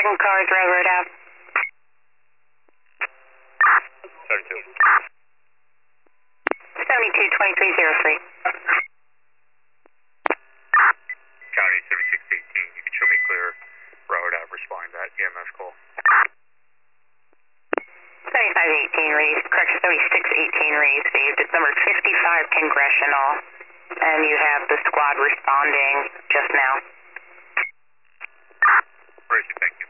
Second car is Railroad Ave. 72. 722303. County 7618, you can show me clear. Railroad Ave, respond to that EMS call. 7518 correction, 7618 received. It's number 55 Congressional, and you have the squad responding just now. Thank you.